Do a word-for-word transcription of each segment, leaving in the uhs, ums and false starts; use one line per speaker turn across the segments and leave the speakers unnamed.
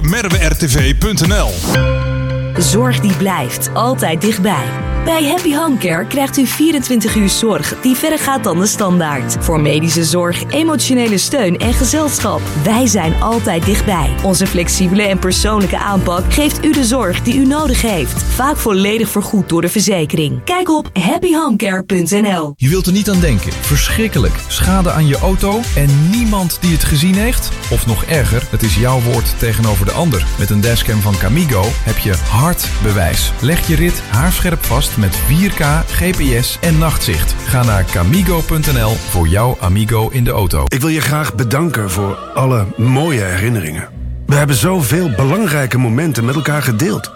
merwe r t v punt n l.
Zorg die blijft altijd dichtbij. Bij Happy Home Care krijgt u vierentwintig uur zorg die verder gaat dan de standaard. Voor medische zorg, emotionele steun en gezelschap. Wij zijn altijd dichtbij. Onze flexibele en persoonlijke aanpak geeft u de zorg die u nodig heeft. Vaak volledig vergoed door de verzekering. Kijk op happy home care punt n l.
Je wilt er niet aan denken. Verschrikkelijk. Schade aan je auto en niemand die het gezien heeft? Of nog erger, het is jouw woord tegenover de ander. Met een dashcam van Camigo heb je hard bewijs. Leg je rit haarscherp vast met vier K, G P S en nachtzicht. Ga naar camigo punt n l voor jouw Amigo in de auto.
Ik wil je graag bedanken voor alle mooie herinneringen. We hebben zoveel belangrijke momenten met elkaar gedeeld.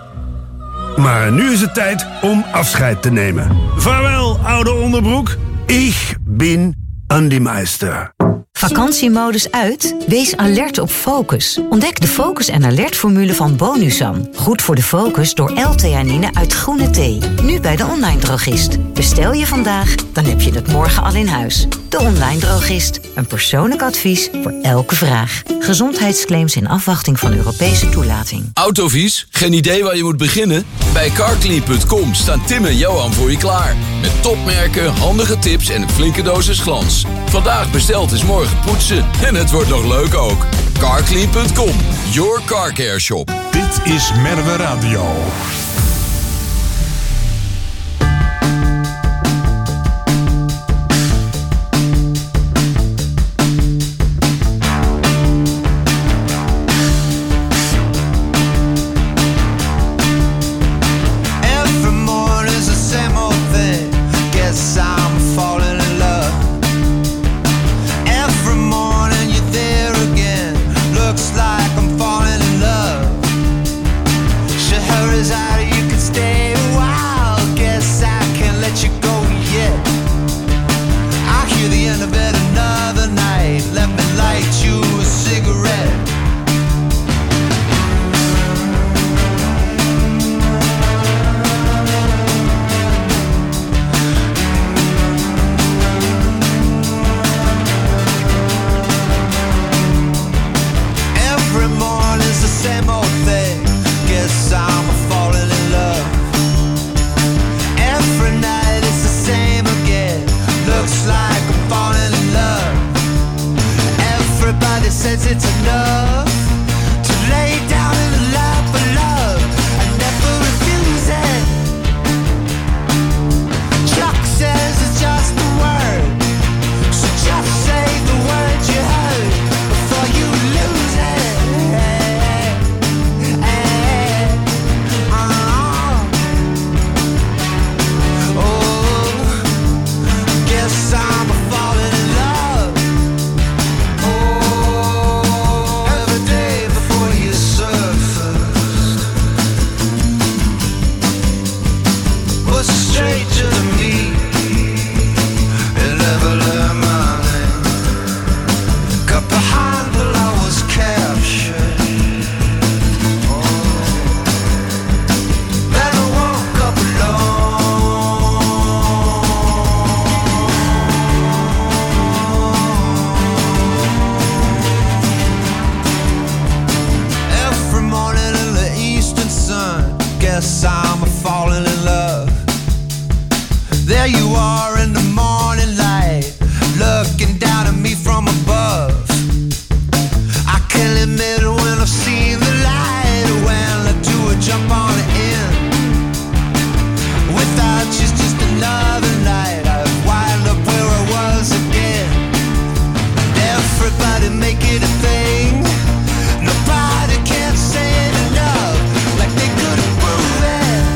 Maar nu is het tijd om afscheid te nemen. Vaarwel, oude onderbroek. Ik ben Andy Meister.
Vakantiemodus uit? Wees alert op Focus. Ontdek de Focus en Alert formule van Bonusan. Goed voor de focus door L-theanine uit groene thee. Nu bij de online drogist. Bestel je vandaag, dan heb je het morgen al in huis. De online drogist. Een persoonlijk advies voor elke vraag. Gezondheidsclaims in afwachting van Europese toelating.
Autovies? Geen idee waar je moet beginnen? Bij carclean punt com staan Tim en Johan voor je klaar. Met topmerken, handige tips en een flinke dosis glans. Vandaag besteld is morgen poetsen. En het wordt nog leuk ook. carclean punt com, your car care shop.
Dit is Merwe Radio.
Nobody can say it enough, like they couldn't prove it.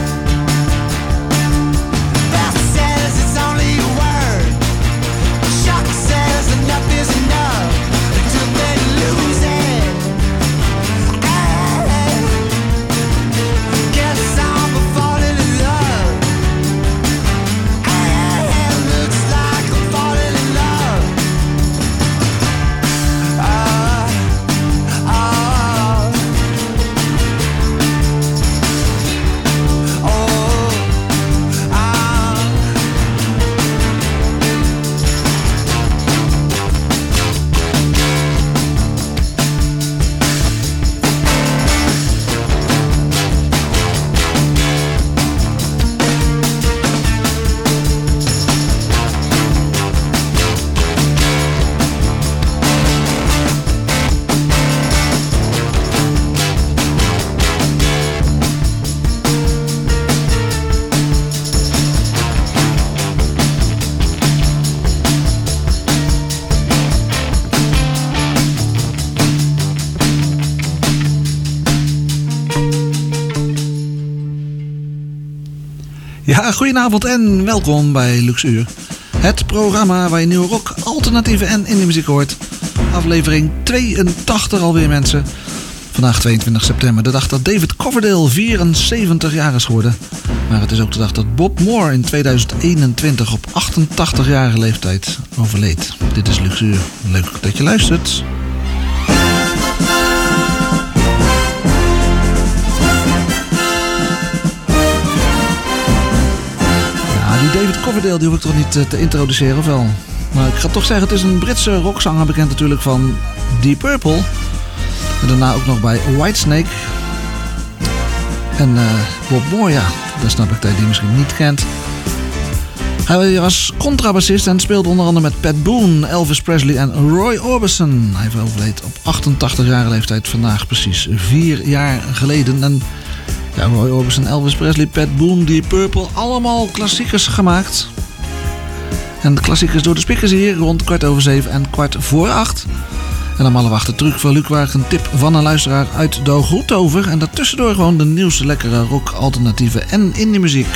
Ja, goedenavond en welkom bij Luxuur. Het programma waar je nieuwe rock, alternatieve en indie muziek hoort. Aflevering tweeëntachtig alweer, mensen. Vandaag tweeëntwintig september, de dag dat David Coverdale vierenzeventig jaar is geworden. Maar het is ook de dag dat Bob Moore in tweeduizend eenentwintig op achtentachtigjarige leeftijd overleed. Dit is Luxuur. Leuk dat je luistert. Die David Coverdale die hoef ik toch niet uh, te introduceren, of wel? Maar ik ga toch zeggen, het is een Britse rockzanger, bekend natuurlijk van Deep Purple. En daarna ook nog bij Whitesnake. En uh, Bob Moore, ja, daar snap ik dat je die misschien niet kent. Hij was contrabassist en speelde onder andere met Pat Boone, Elvis Presley en Roy Orbison. Hij overleed op achtentachtigjarige leeftijd, vandaag precies vier jaar geleden. En ja, Roy Orbison, Elvis Presley, Pat Boone, Deep Purple, allemaal klassiekers gemaakt. En de klassiekers door de speakers hier rond kwart over zeven en kwart voor acht. En dan alle wachten terug van Luc Waag, een tip van een luisteraar uit de Groetover. En daartussendoor gewoon de nieuwste lekkere rock, alternatieve en indie muziek.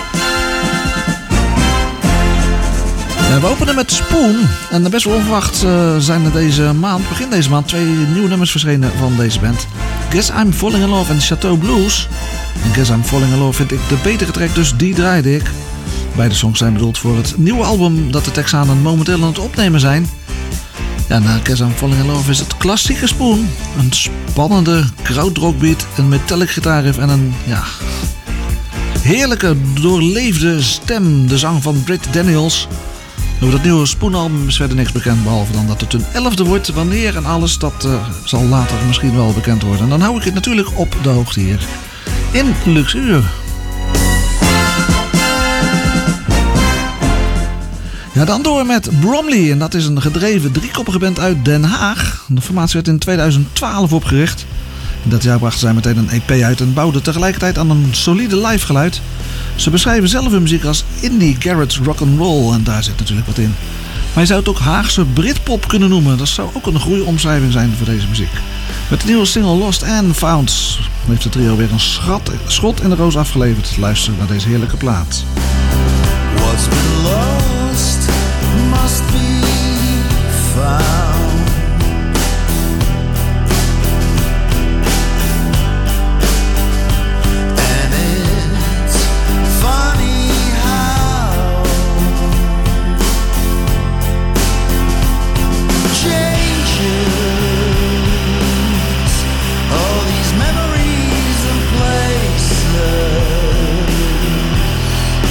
Ja, we openen met Spoon. En best wel onverwacht uh, zijn er deze maand, begin deze maand, twee nieuwe nummers verschenen van deze band. Guess I'm Falling in Love en Chateau Blues. En Guess I'm Falling in Love vind ik de betere track, dus die draaide ik. Beide songs zijn bedoeld voor het nieuwe album dat de Texanen momenteel aan het opnemen zijn. Ja, na Guess I'm Falling in Love is het klassieke Spoon. Een spannende krautrockbeat, een metallic gitaarriff en een ja, heerlijke doorleefde stem. De zang van Britt Daniels. Over dat nieuwe Spoon-album is verder niks bekend, behalve dan dat het een elfde wordt. Wanneer en alles, dat uh, zal later misschien wel bekend worden. En dan hou ik het natuurlijk op de hoogte hier in Luxuur. Ja, dan door met Bromley. En dat is een gedreven driekoppige band uit Den Haag. De formatie werd in tweeduizend twaalf opgericht. In dat jaar brachten zij meteen een E P uit en bouwden tegelijkertijd aan een solide live geluid. Ze beschrijven zelf hun muziek als indie garage rock'n'roll en daar zit natuurlijk wat in. Maar je zou het ook Haagse Britpop kunnen noemen. Dat zou ook een goede omschrijving zijn voor deze muziek. Met de nieuwe single Lost and Found heeft de trio weer een schat, schot in de roos afgeleverd. Luister naar deze heerlijke plaat.
What's been lost must be found.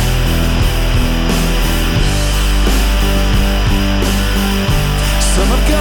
Some have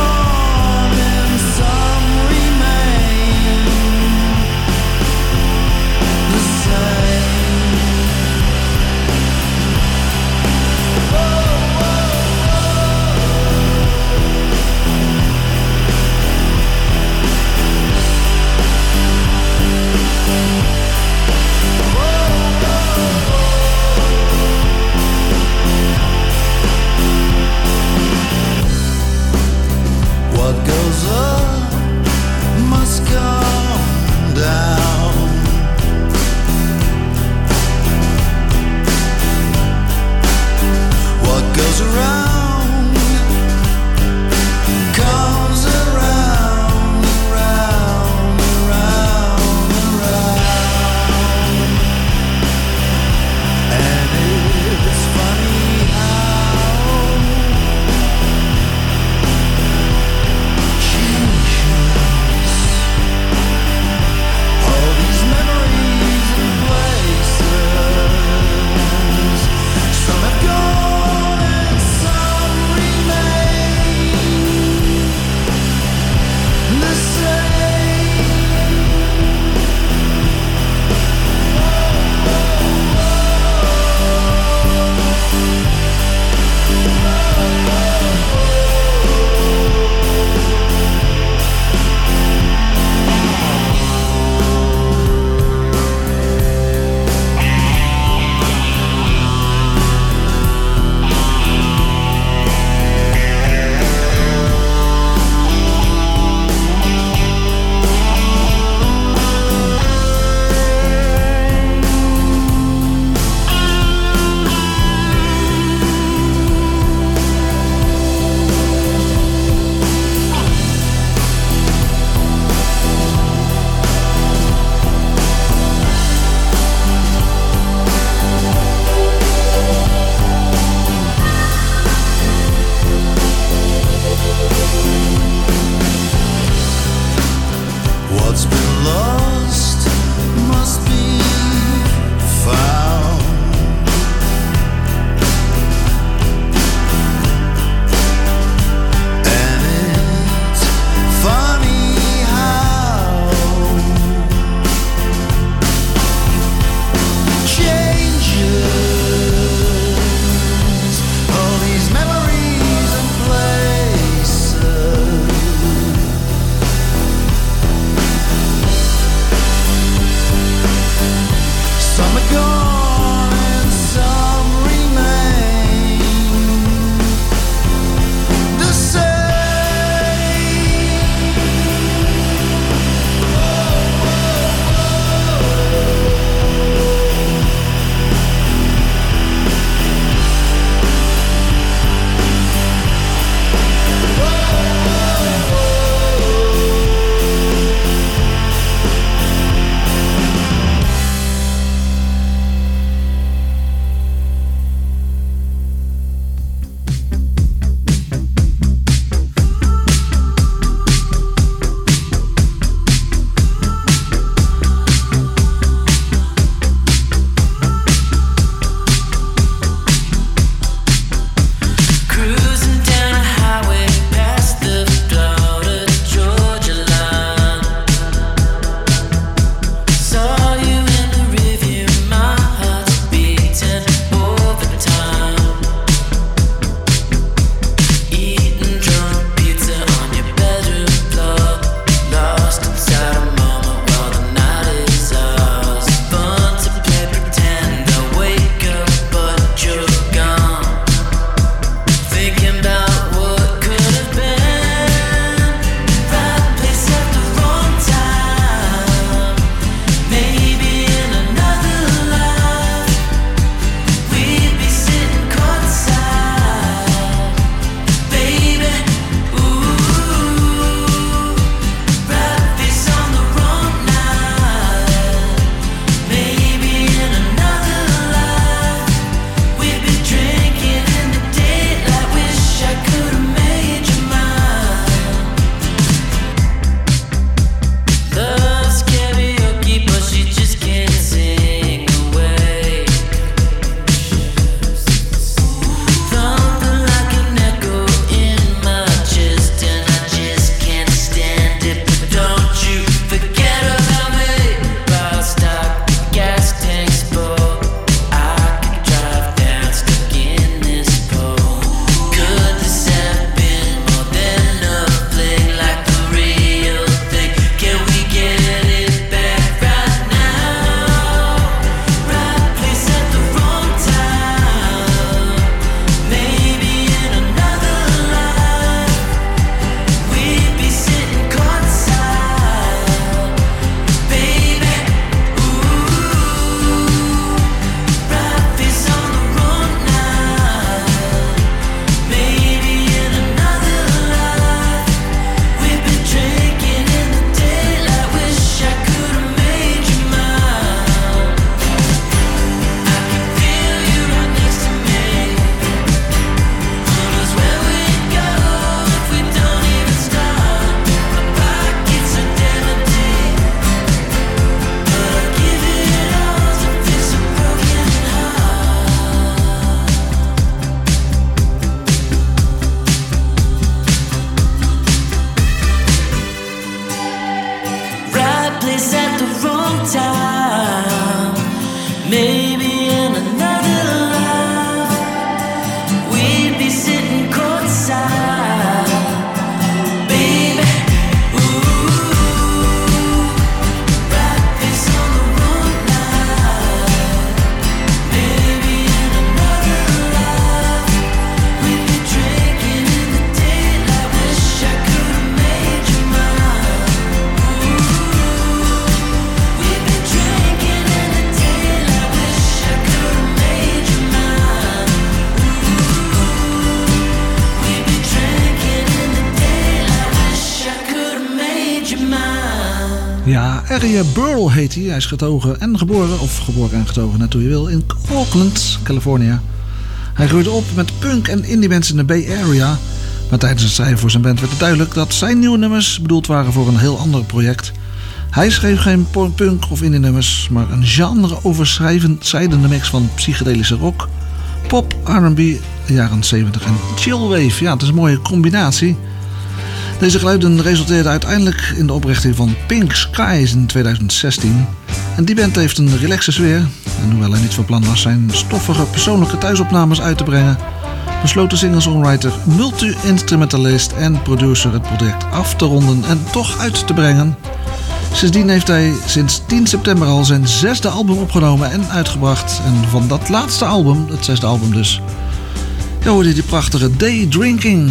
Larry Burl heet hij. Hij is getogen en geboren, of geboren en getogen, net hoe je wil, in Oakland, Californië. Hij groeide op met punk en indie bands in de Bay Area. Maar tijdens het schrijven voor zijn band werd het duidelijk dat zijn nieuwe nummers bedoeld waren voor een heel ander project. Hij schreef geen punk of indie nummers, maar een genre-overschrijdende mix van psychedelische rock, pop, R en B, jaren zeventig en chillwave. Ja, het is een mooie combinatie. Deze geluiden resulteerden uiteindelijk in de oprichting van Pink Skies in tweeduizend zestien. En die band heeft een relaxe sfeer. En hoewel hij niet van plan was zijn stoffige persoonlijke thuisopnames uit te brengen, besloot de singer-songwriter, multi-instrumentalist en producer het project af te ronden en toch uit te brengen. Sindsdien heeft hij sinds tien september al zijn zesde album opgenomen en uitgebracht. En van dat laatste album, het zesde album dus, ja, hoorde je die prachtige Day Drinking.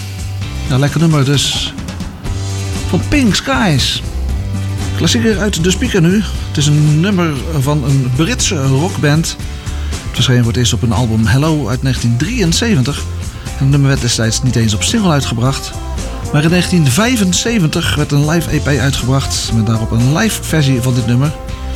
Ja, lekker nummer dus. Van Pink Skies. Klassieker uit de speaker nu. Het is een nummer van een Britse rockband. Het verscheen voor het eerst op een album Hello uit negentien drieënzeventig. En het nummer werd destijds niet eens op single uitgebracht. Maar in negentien vijfenzeventig werd een live E P uitgebracht. Met daarop een live versie van dit nummer.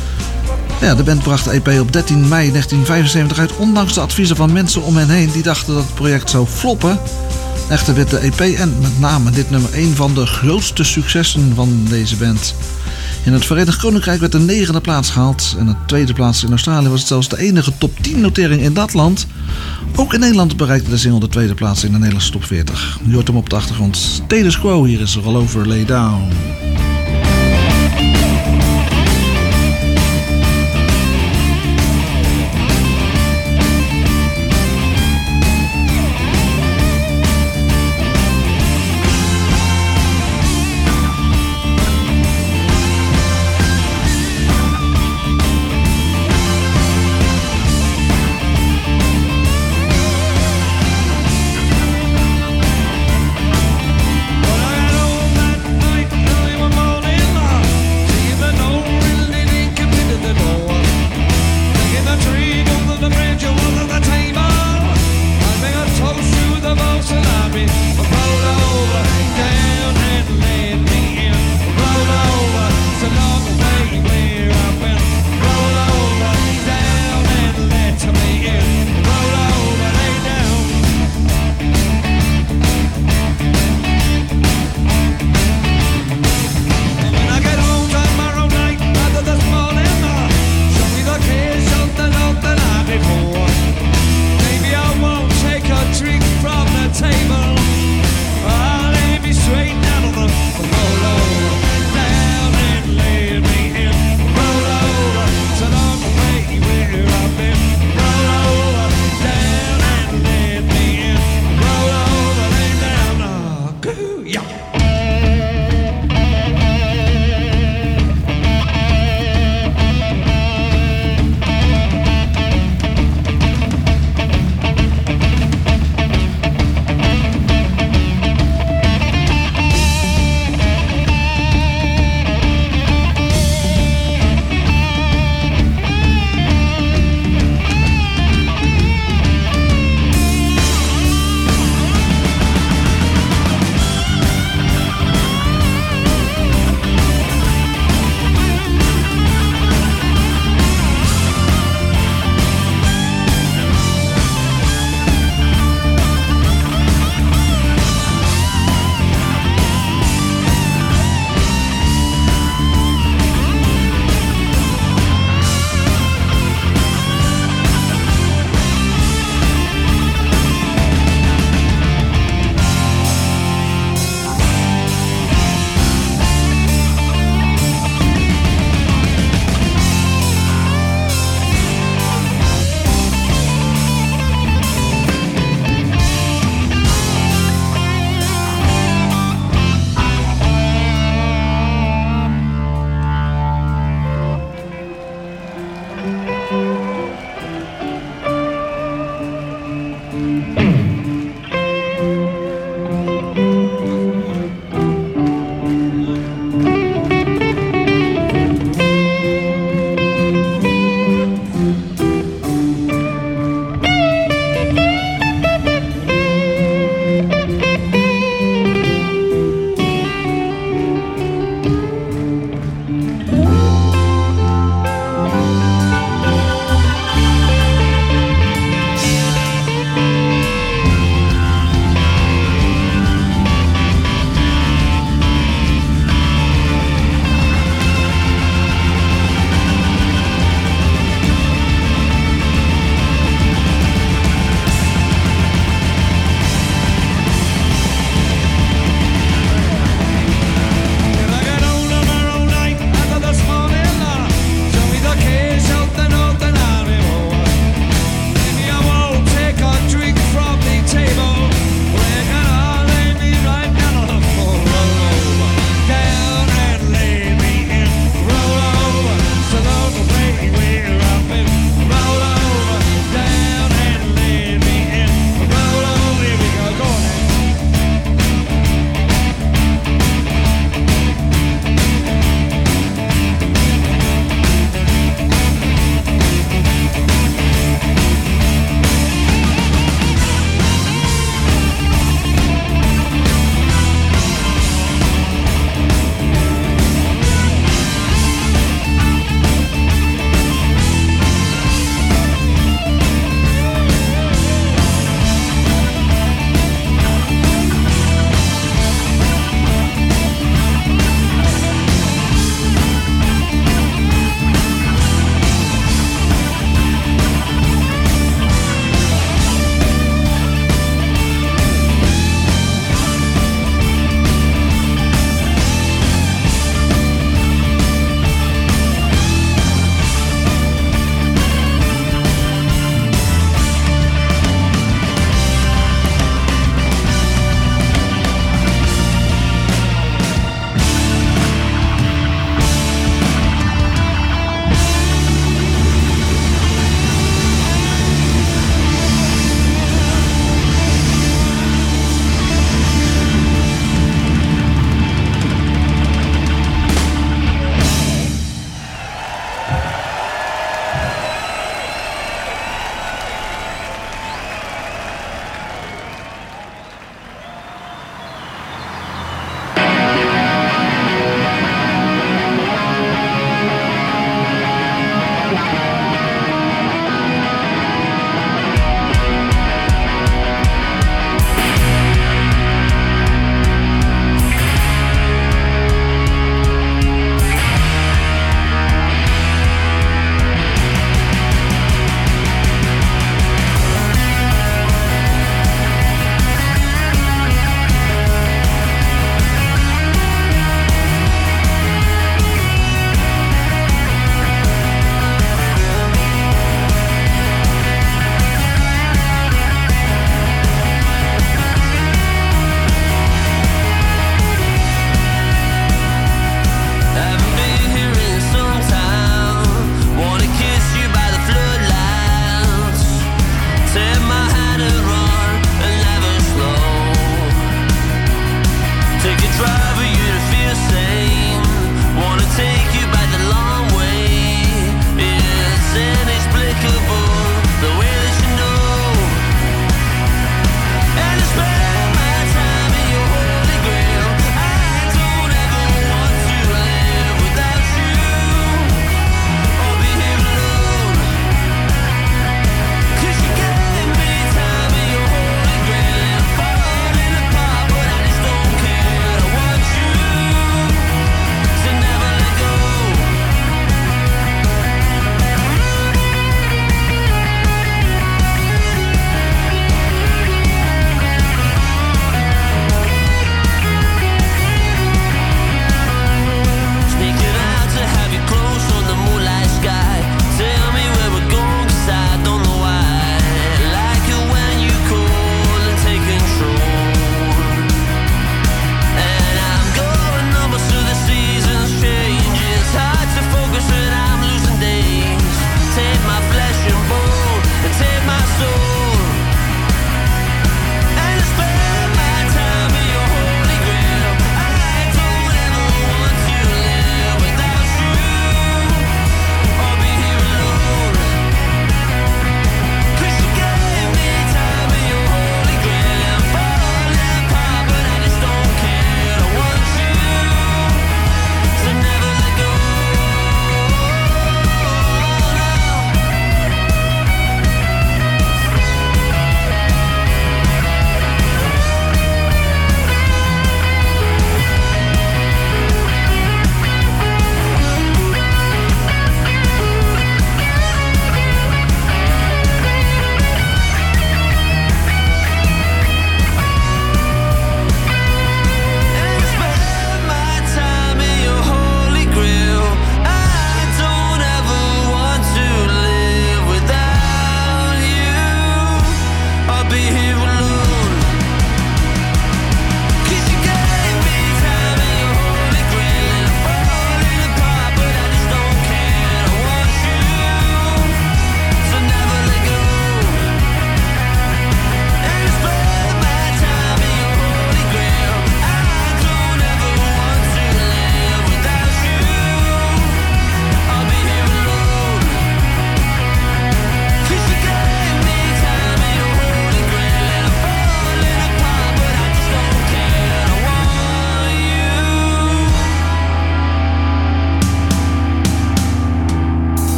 Ja, de band bracht de E P op dertien mei negentien vijfenzeventig uit. Ondanks de adviezen van mensen om hen heen die dachten dat het project zou floppen. Echter werd de E P en met name dit nummer een van de grootste successen van deze band. In het Verenigd Koninkrijk werd de negende plaats gehaald. En de tweede plaats in Australië was het zelfs de enige top tien notering in dat land. Ook in Nederland bereikte de single de tweede plaats in de Nederlandse top veertig. Je hoort hem op de achtergrond. Status Quo, hier is All Over Lay Down.
Well, I had all that night, tell you I'm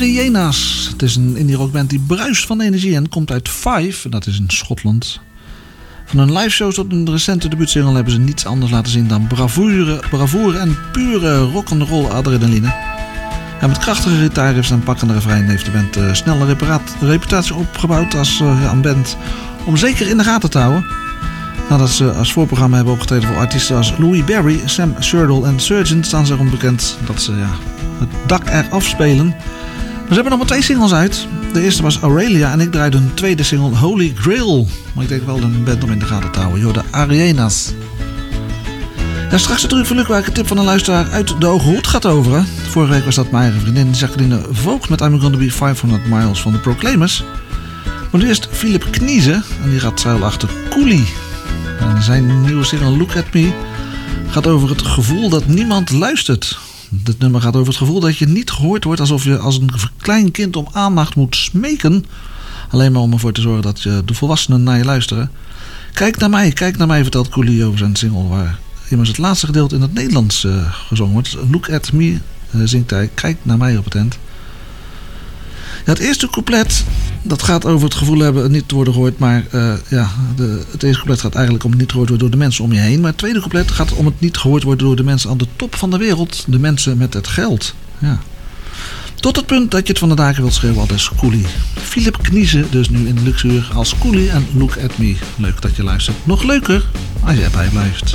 Ariena's. Het is een indie rockband die bruist van energie en komt uit Fife, dat is in Schotland. Van hun liveshows tot een recente debuutsingle hebben ze niets anders laten zien dan bravoure, bravoure en pure rock'n'roll adrenaline. En met krachtige gitaarriffs en pakkende refrein heeft de band uh, snel een reparaat, reputatie opgebouwd als uh, ja, een band om zeker in de gaten te houden. Nadat ze als voorprogramma hebben opgetreden voor artiesten als Louis Berry, Sam Sherdle en Surgeon, staan ze erom bekend dat ze ja, het dak eraf spelen. Maar ze hebben nog maar twee singles uit. De eerste was Aurelia en ik draaide hun tweede single Holy Grail. Maar ik denk wel een band om in de gaten te houden. Joh, de Ariena's. Ja, straks natuurlijk van Luc waar ik een tip van een luisteraar uit de Hoge Hoed gaat over. Hè. Vorige week was dat mijn eigen vriendin Jacqueline Voogd met I'm Gonna Be vijfhonderd Miles van de Proclaimers. Maar nu eerst Philip Kniezen en die gaat schuil achter Coolie. En zijn nieuwe single Look At Me gaat over het gevoel dat niemand luistert. Dit nummer gaat over het gevoel dat je niet gehoord wordt, alsof je als een klein kind om aandacht moet smeken. Alleen maar om ervoor te zorgen dat je de volwassenen naar je luisteren. Kijk naar mij, kijk naar mij, vertelt Coolie over zijn single waar immers het laatste gedeelte in het Nederlands uh, gezongen wordt. Look At Me uh, zingt hij, kijk naar mij op het eind. Ja, het eerste couplet, dat gaat over het gevoel hebben niet te worden gehoord. Maar uh, ja, de, het eerste couplet gaat eigenlijk om het niet gehoord worden door de mensen om je heen. Maar het tweede couplet gaat om het niet gehoord worden door de mensen aan de top van de wereld. De mensen met het geld. Ja. Tot het punt dat je het van de daken wilt schreeuwen, al is Coolie. Philip Kniezen dus nu in de luxuur als Coolie en Look At Me. Leuk dat je luistert. Nog leuker als je erbij blijft.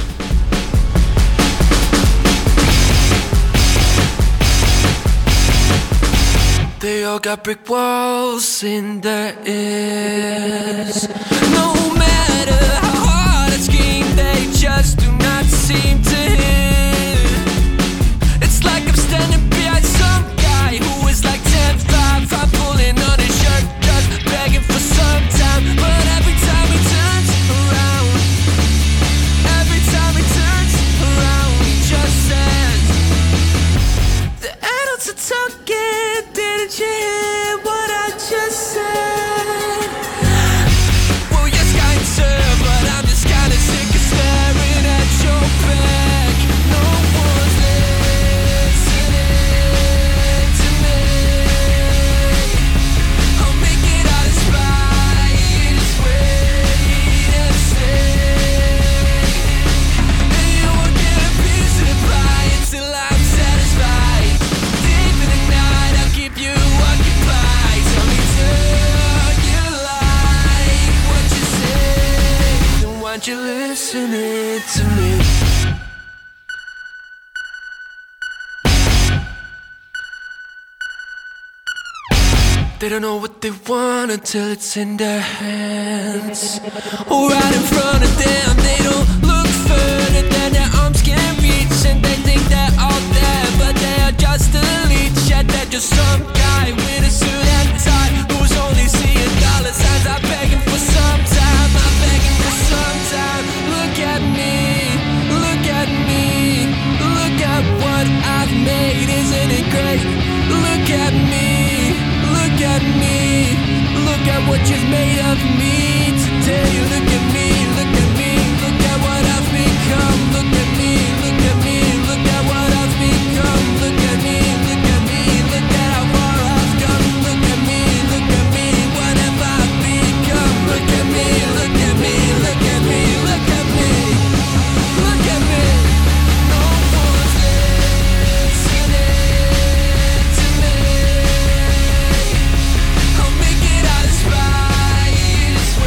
They all got brick walls in their ears. No matter how hard I scream, they just do not seem to hear. It's like I'm standing behind some guy who is like ten five. I'm pulling on his shirt, just begging for some time. But every time he turns around, every time he turns around, he just says, the adults are talking. Did you hear what I just said? Well, yes, kind sir, but I'm just kinda sick of staring at your back. No one's listening to me. I'll make it out of spite, just wait and see. And you won't get a piece of the pie until I'm satisfied. Deep in the night, I'll keep you occupied. Tell me, do you like what you say? Then why don't you listen to me? They don't know what they want until it's in their hands. Oh, right in front of them, they don't look further than their arms can reach. And they think they're all there, but they are just a leech. Yeah, they're just some guy with a suit and tie who's only seeing dollar signs. I'm begging for some time, I'm begging for some time. Look at me, look at me, look at what I've made, isn't it great? Look at me, look at me, look at what you've made of me today. Look at me, look at me, look at what I've become. Look at me, look at me, look at what I've become. Look at me, look at me, look at how far I've come. Look at me, look at me, what have I become? Look at me, look at me, look at me, look at me, look at me. No one's listening to me. I'll make it out of spite, just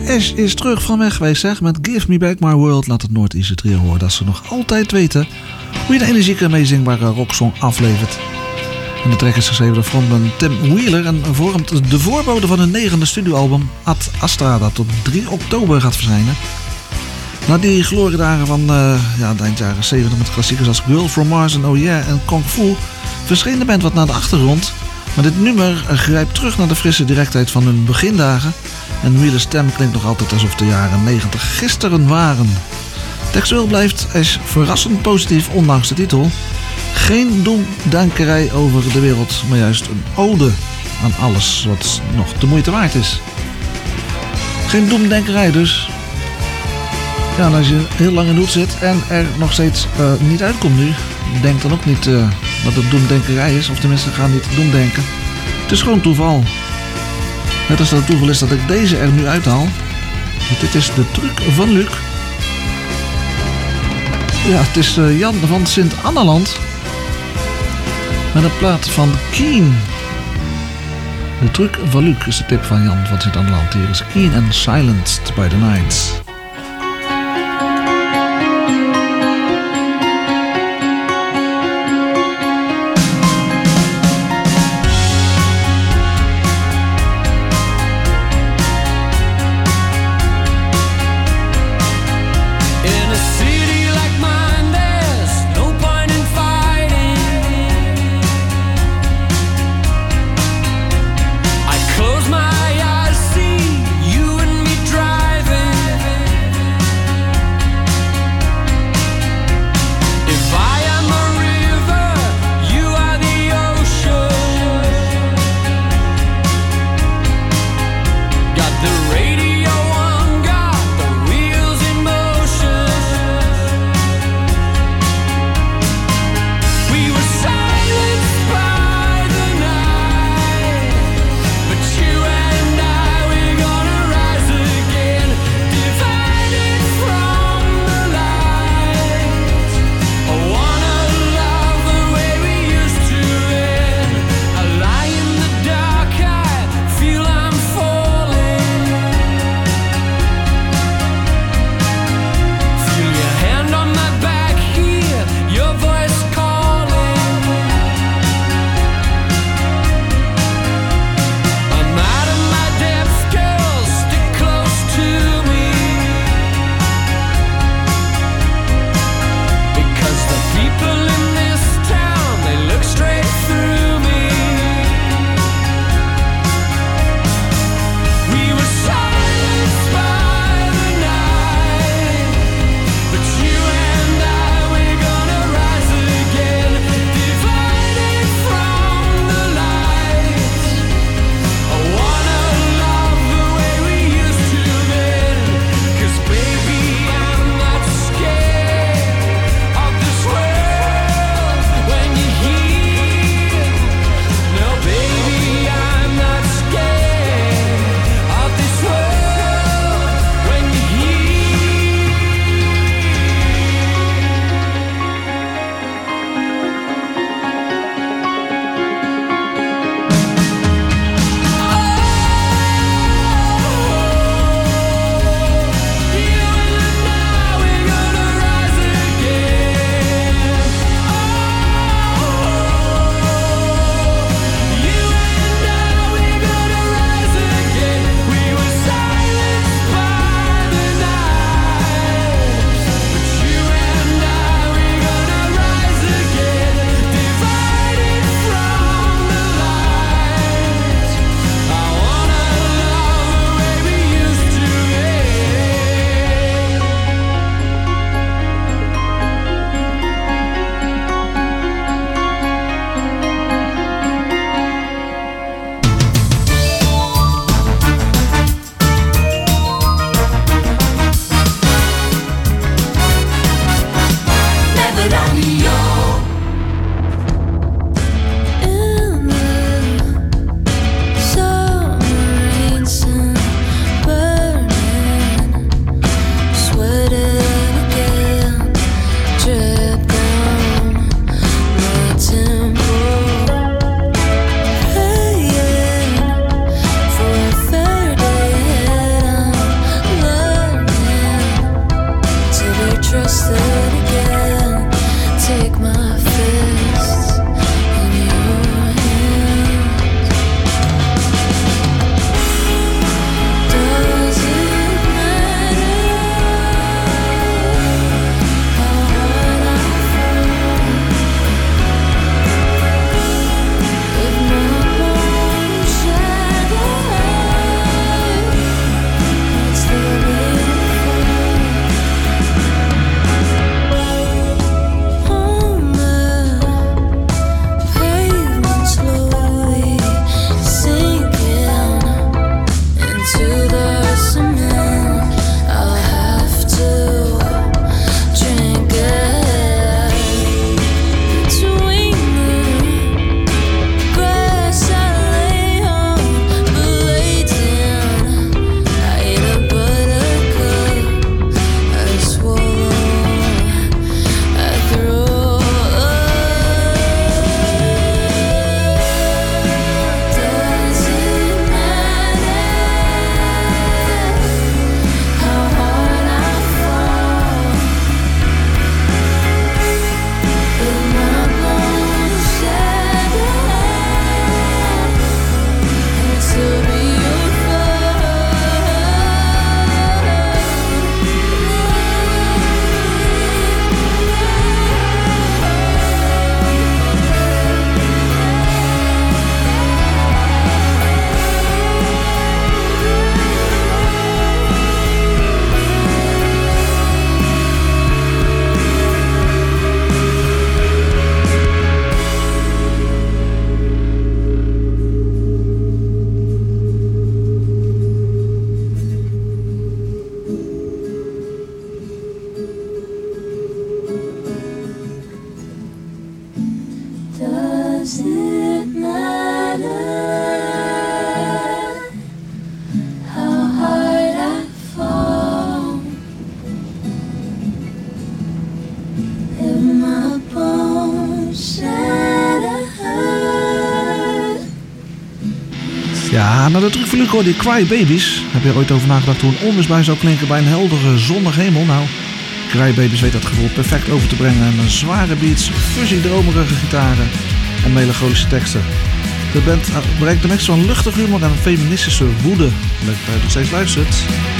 Ash is terug van weg geweest, zeg. Met Give Me Back My World laat het Noord-Ierse trio horen dat ze nog altijd weten hoe je een energieke en meezingbare rocksong aflevert. En de track is geschreven door frontman Tim Wheeler en vormt de voorbode van hun negende studioalbum Ad Astra, dat op drie oktober gaat verschijnen. Na die gloriedagen van uh, ja, de eind jaren zeventig met klassiekers als Girl From Mars en Oh Yeah en Kung Fu verscheen de band wat naar de achtergrond. Maar dit nummer grijpt terug naar de frisse directheid van hun begindagen. En Wheeler's stem klinkt nog altijd alsof de jaren negentig gisteren waren. Textueel blijft Ash verrassend positief, ondanks de titel. Geen doemdenkerij over de wereld, maar juist een ode aan alles wat nog de moeite waard is. Geen doemdenkerij dus. Ja, en als je heel lang in de hoed zit en er nog steeds uh, niet uitkomt nu, denk dan ook niet uh, dat het doemdenkerij is. Of tenminste, ga niet doemdenken. Het is gewoon toeval. Net als dat het toeval is dat ik deze er nu uithaal. Want dit is de truc van Luc. Ja, het is uh, Jan van Sint-Anneland. Met een plaat van Keen. De truc van Luc is de tip van Jan van Sint-Anneland. Hier is Keen and Silenced by the Night.
Close my eyes, see you and me driving
Ja, nou de truc voor Luc hoorde je Cry Babies. Heb je er ooit over nagedacht hoe een onweersbui zou klinken bij een heldere zonnige hemel? Nou, Cry Babies weet dat gevoel perfect over te brengen. En een zware beats, fuzzy dromerige gitaren en melancholische teksten. De band bereikt een mix van luchtig humor en feministische woede. Leuk dat je nog steeds luistert.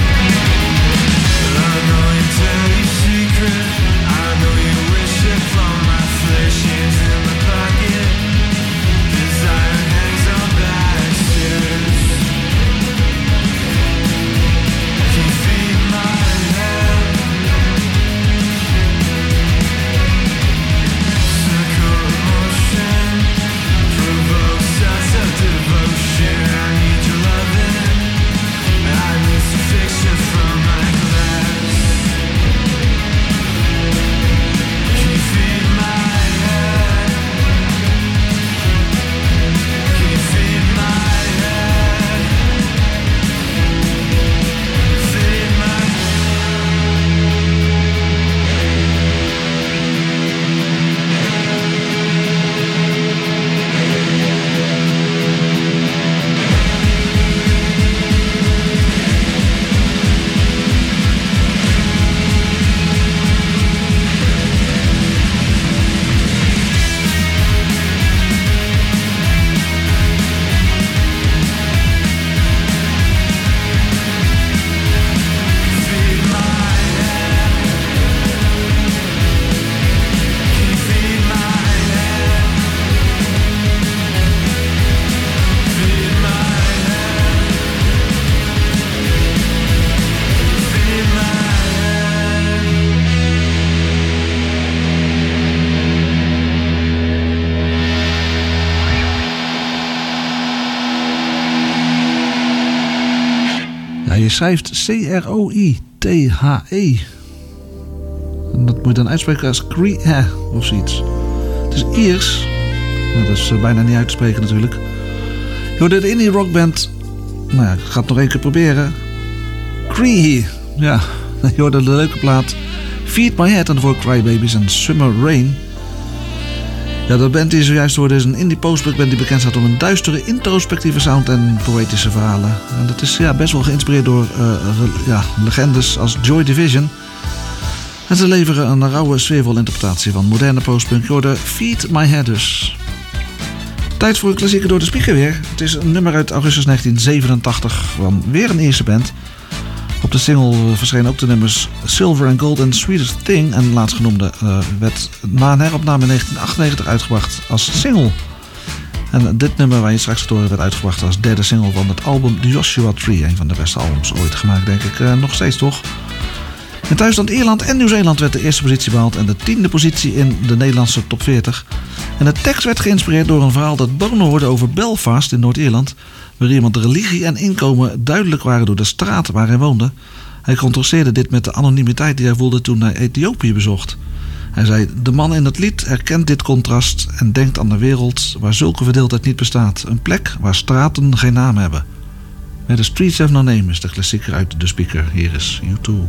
Je schrijft C R O I T H E. En dat moet je dan uitspreken als Cree of zoiets. Het is Iers. Nou, dat is bijna niet uit te spreken natuurlijk. Je hoorde de indie rockband. Nou ja, ik ga het nog één keer proberen. Cree. Ja, je hoorde de leuke plaat Feed My Head en daarvoor Cry Babies en Summer Rain. Ja, de band die je zojuist hoorde is een indie postpunk band die bekend staat om een duistere, introspectieve sound en poëtische verhalen. En dat is ja, best wel geïnspireerd door uh, ja, legendes als Joy Division. En ze leveren een rauwe, sfeervolle interpretatie van moderne postpunk. Je hoorde Feed My Head dus. Tijd voor een klassieker door de speaker weer. Het is een nummer uit augustus negentien zevenentachtig van weer een Ierse band. Op de single verschenen ook de nummers Silver and Gold en Sweetest Thing. En laatstgenoemde uh, werd na een heropname in negentien achtennegentig uitgebracht als single. En dit nummer waar je straks gaat horen werd uitgebracht als derde single van het album The Joshua Tree. Een van de beste albums ooit gemaakt, denk ik. Uh, nog steeds toch? In thuisland Ierland en Nieuw-Zeeland werd de eerste positie behaald en de tiende positie in de Nederlandse top veertig. En de tekst werd geïnspireerd door een verhaal dat Bono hoorde over Belfast in Noord-Ierland, waar iemand de religie en inkomen duidelijk waren door de straat waar hij woonde. Hij contrasteerde dit met de anonimiteit die hij voelde toen hij Ethiopië bezocht. Hij zei, de man in het lied herkent dit contrast en denkt aan de wereld waar zulke verdeeldheid niet bestaat. Een plek waar straten geen naam hebben. Met The Streets Have No Name is de klassieker uit de speaker. Hier is U twee.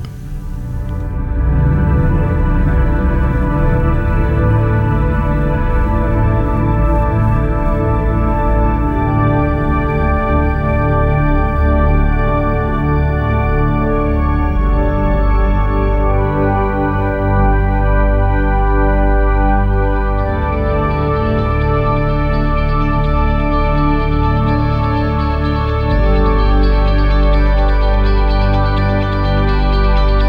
Thank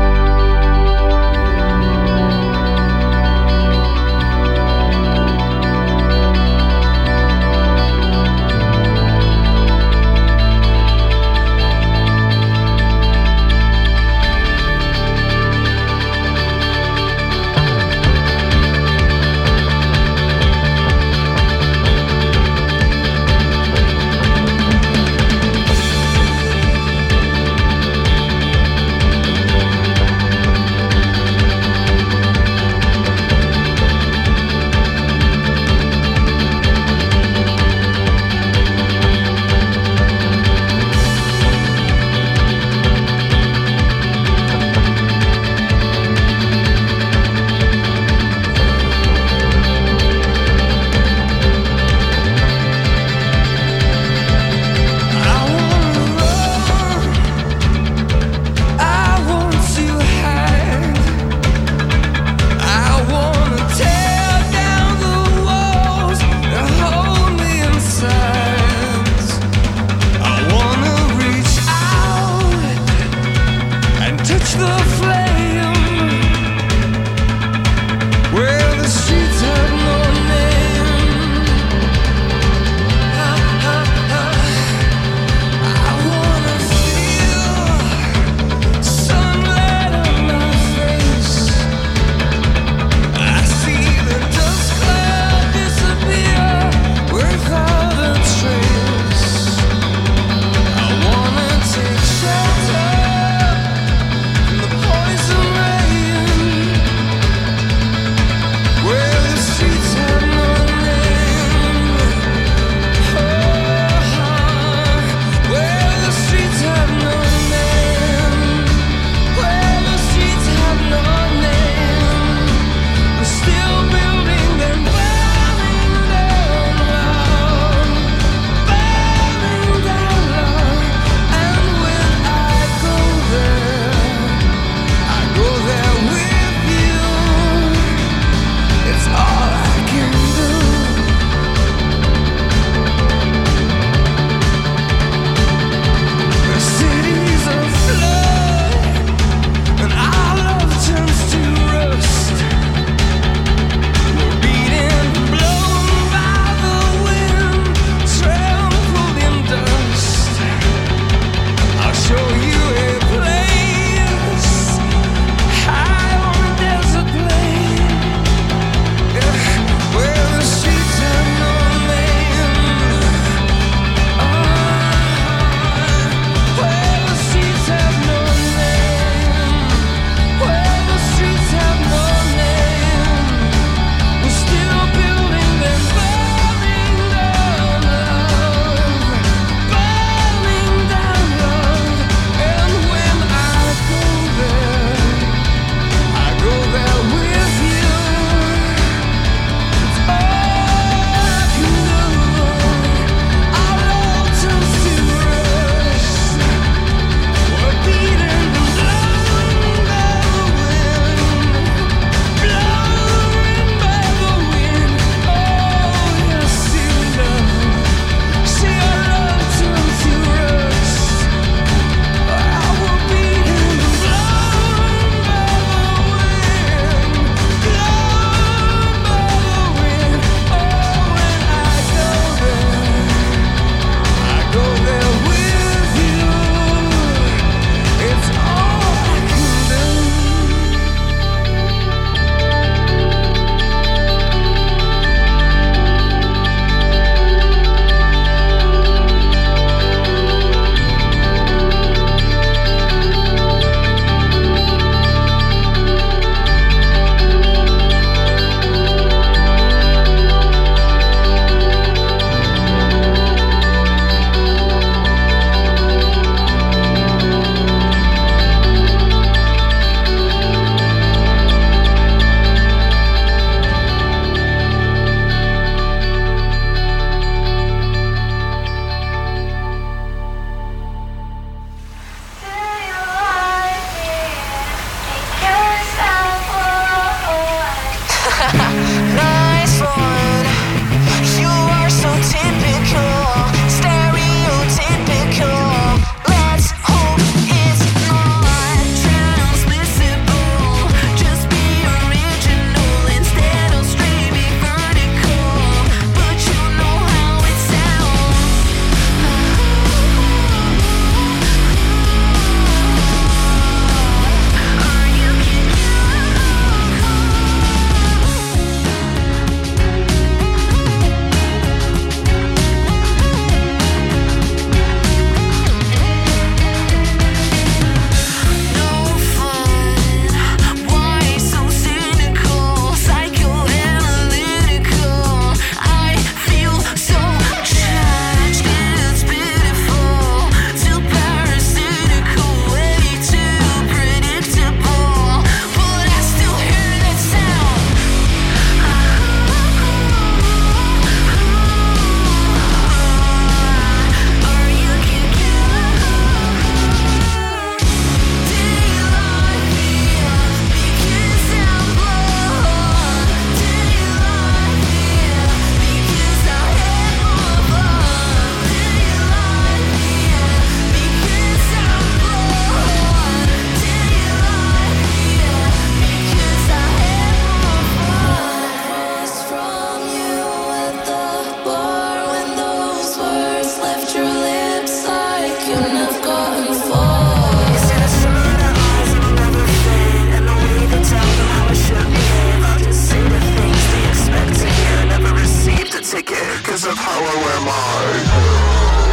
said, hello, am I?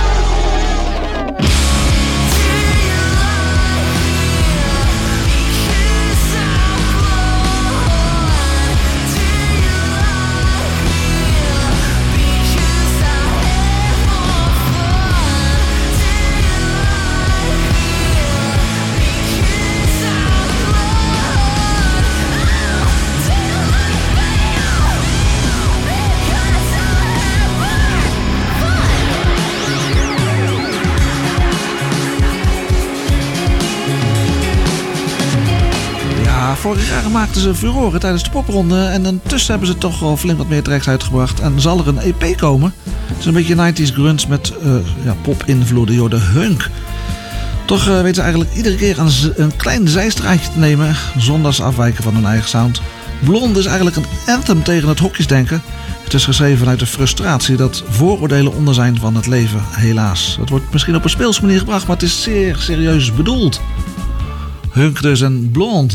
Vorig jaar maakten ze furoren tijdens de popronde. En intussen hebben ze toch wel flink wat meer tracks uitgebracht. En zal er een E P komen. Het is een beetje nineties grunge met uh, ja, pop-invloeden. Joh, de Hunk. Toch uh, weten ze eigenlijk iedere keer een, een klein zijstraatje te nemen. Zonder ze afwijken van hun eigen sound. Blonde is eigenlijk een anthem tegen het hokjesdenken. Het is geschreven vanuit de frustratie dat vooroordelen onder zijn van het leven, helaas. Het wordt misschien op een speelse manier gebracht, maar het is zeer serieus bedoeld. Hunk dus en Blond.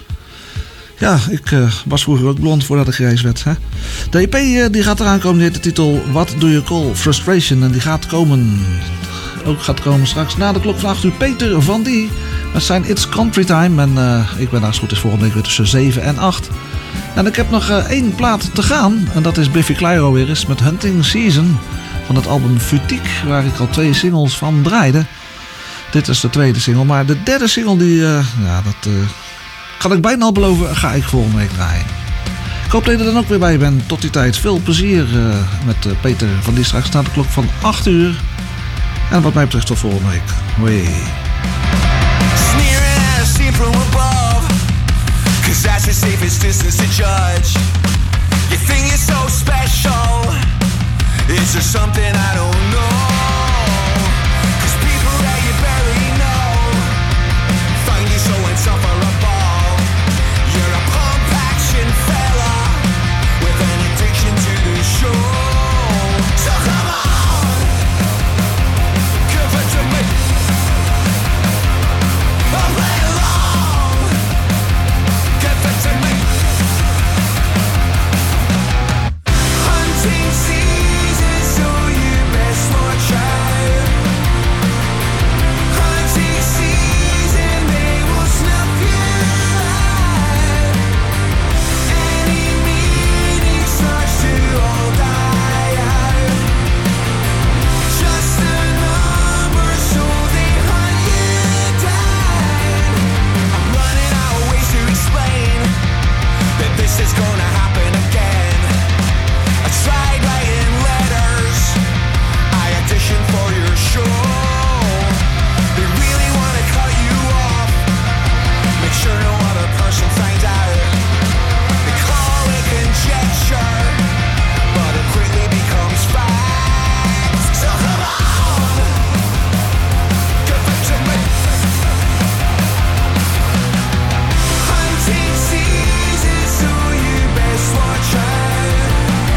Ja, ik uh, was vroeger ook blond voordat ik grijs werd. Hè? De E P uh, die gaat eraan komen, die heeft de titel What Do You Call Frustration? En die gaat komen, ook gaat komen straks na de klok van acht uur. Peter van Die met zijn It's Country Time. En uh, ik ben daar als het goed is volgende week weer tussen zeven en acht. En ik heb nog uh, één plaat te gaan. En dat is Biffy Clyro weer eens met Hunting Season. Van het album Futigue, waar ik al twee singles van draaide. Dit is de tweede single, maar de derde single die, uh, ja dat... Uh, kan ik bijna al beloven, ga ik volgende week draaien. Ik hoop dat je er dan ook weer bij bent. Tot die tijd veel plezier uh, met uh, Peter van Die straks na de klok van acht uur. En wat mij betreft tot volgende week. Hoi.
Sneering at a scene from above, 'cause that's the safest distance to judge. You think you're so special, is there something I don't know? 'Cause people that you barely know find you so insufferable. You're a pump action fella with an addiction to the show. So come on, give it to me. I'll play along. Give it to me. Hunting season, so you best watch out. Hunting season, they will snuff you out. Any meaning starts to all die out. Just a number, so they hunt you down. I'm running out of ways to explain that this is gonna happen again. I tried writing letters, I auditioned for your show. They really wanna cut you off, make sure no other person finds out. They call it conjecture, but it quickly becomes fact. So come on, give it to me. Hunting season, so you best watch out.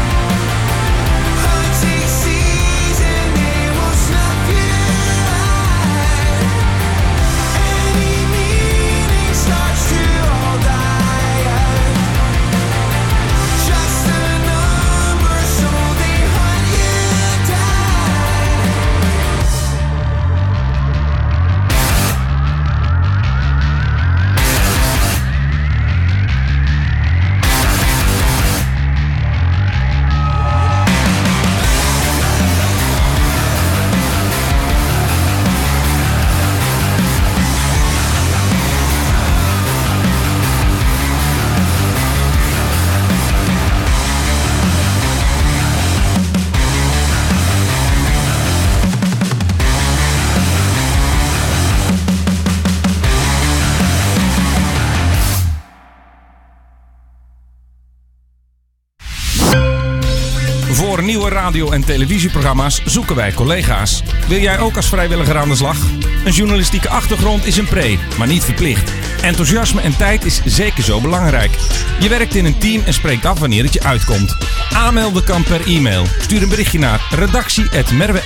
Hunting season, they will snuff you out. Any meaning starts to all die out. Just a number, so they hunt you down.
Voor nieuwe radio- en televisieprogramma's zoeken wij collega's. Wil jij ook als vrijwilliger aan de slag? Een journalistieke achtergrond is een pre, maar niet verplicht. Enthousiasme en tijd is zeker zo belangrijk. Je werkt in een team en spreekt af wanneer het je uitkomt. Aanmelden kan per e-mail. Stuur een berichtje naar redactie apenstaartje merwe